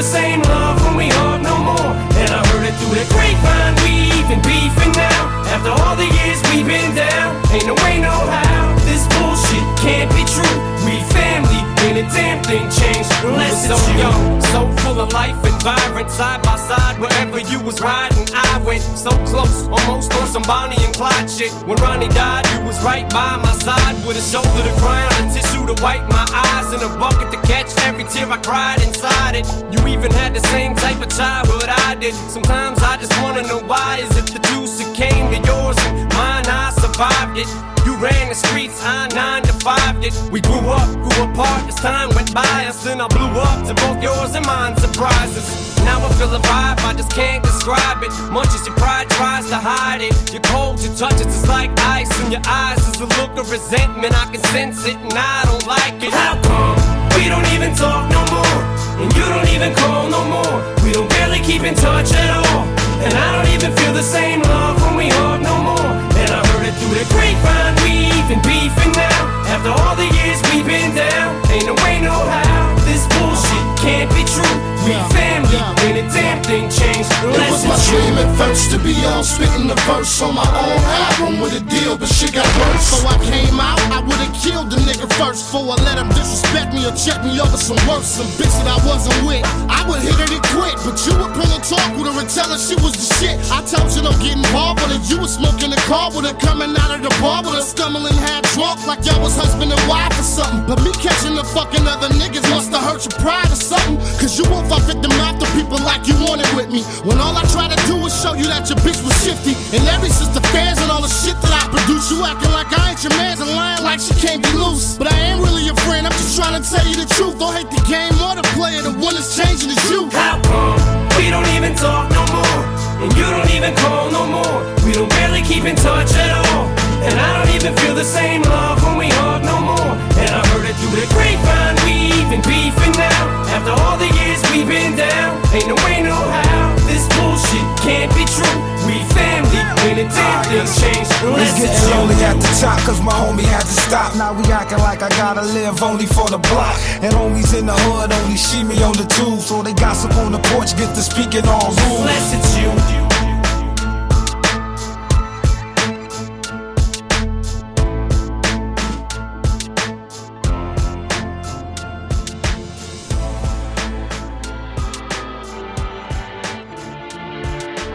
same love when we hug no more. And I heard it through the grapevine, we even beefing now. After all the years we've been down, ain't no way, no how, this bullshit can't be true. We family, ain't a damn thing changed unless it's so young, so full of life and vibrant. Side by side, wherever you was riding, I went so close, almost on some Bonnie and Clyde shit. When Ronnie died, you was right by my side, with a shoulder to cry on, a tissue to wipe my eyes, and a bucket to catch every tear I cried inside it. You even had the same type of childhood I did. Sometimes I just wanna know why is it the juice that came to yours and mine, I survived it. You ran the streets, I 9 to 5 did. We grew up, grew apart as time went by us. Then I blew up to both yours and mine surprises. Now I feel a vibe, I just can't describe it. Much as your pride tries to hide it, you're cold, your touch it, it's like ice in your eyes. Is a look of resentment, I can sense it and I don't like it. How come we don't even talk no more? And you don't even call no more. We don't barely keep in touch at all. And I don't even feel the same love when we hug no more. And I heard it through the grapevine, we even beefing now. After all the years we've been down, ain't no way, no how, this bullshit can't be true. We family, ain't a damn thing changed unless it was my dream at first to be on spitting the verse on my own album with a deal, but shit got worse. So I came out, I would've killed the nigga first before I let him disrespect me or check me over some worse. Some bitch that I wasn't with, I would hit her to quit, but you would pull a talk with her and tell her she was the shit. I told you don't get involved with her, you was smoking the car with her, coming out of the bar with her, stumbling half drunk like y'all was husband and wife or something. But me catching the fucking other niggas must've hurt your pride or something, cause you won't fuck at the mouth to people like you wanted with me, when all I try to do is show you that your bitch was shifty. And every sister fairs and all the shit that I produce, you acting like I ain't your man's and lying like she can't be loose. But I ain't really your friend, I'm just trying to tell you the truth. Don't hate the game or the player, the one that's changing is you. How come we don't even talk no more? And you don't even call no more. We don't barely keep in touch at all. And I don't even feel the same love when we hug no more. And I heard it through the grapevine, we even beefing now. After all the years we've been down, ain't no way, no how, this bullshit can't be true. We family, ain't a damn thing changed unless it's getting lonely at the top, cause my homie had to stop. Now we acting like I gotta live only for the block. And homies in the hood only see me on the tube, so they gossip on the porch, get to speaking all rules. Unless it's you.